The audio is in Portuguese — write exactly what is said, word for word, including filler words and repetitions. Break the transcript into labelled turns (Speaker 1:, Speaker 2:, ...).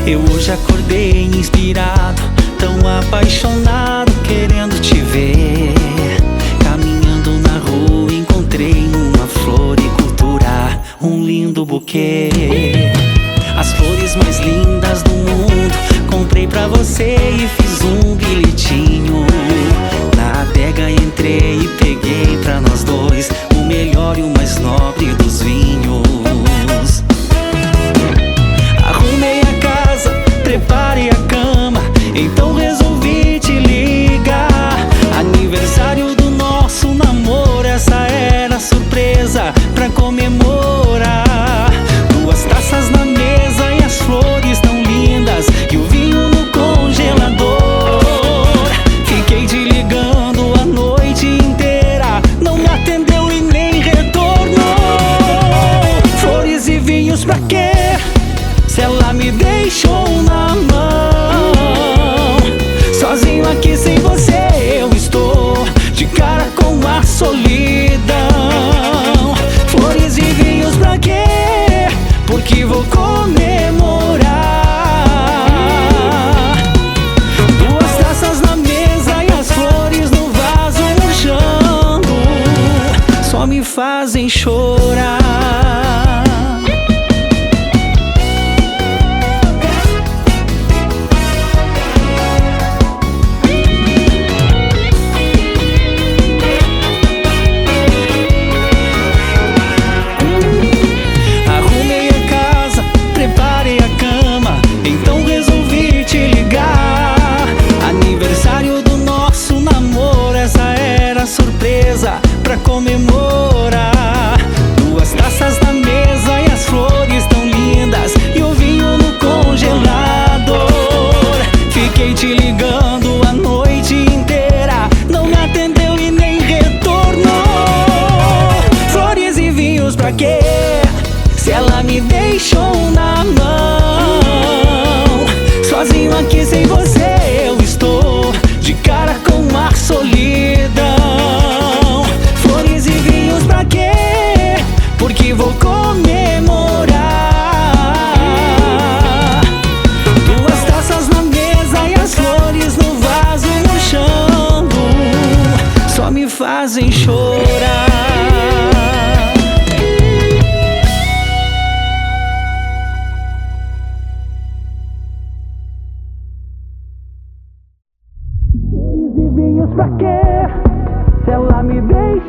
Speaker 1: Eu hoje acordei inspirado, tão apaixonado, querendo te ver. Caminhando na rua encontrei uma floricultura, um lindo buquê. As flores mais lindas do mundo comprei pra você e fiz um bilhetinho. Na adega entrei e peguei pra nós dois o melhor e o mais nobre dos vinhos. Arrumei a casa, preparei a cama, então resolvi te ligar. Aniversário do nosso namoro, essa era a surpresa pra comemorar. Duas taças na mesa e as flores tão lindas e o vinho no congelador. Fiquei te ligando a noite inteira, não me atendeu e nem retornou. Flores e vinhos pra quê? Se ela me deixou na mão. Sozinho aqui sem você eu estou de cara com a solidão. Flores e vinhos pra quê? Porque vou comemorar. Duas taças na mesa e as flores no vaso murchando só me fazem chorar. Pra comemorar, duas taças na mesa e as flores tão lindas e o vinho no congelador. Fiquei te ligando a noite inteira, não me atendeu e nem retornou. Flores e vinhos pra quê? Se ela me deixou na mão. Sozinho aqui sem você eu estou de cara com a solidão. Porque vou comemorar. Duas taças na mesa e as flores no vaso murchando só me fazem chorar. Flores e vinhos pra quê? Se ela me deixa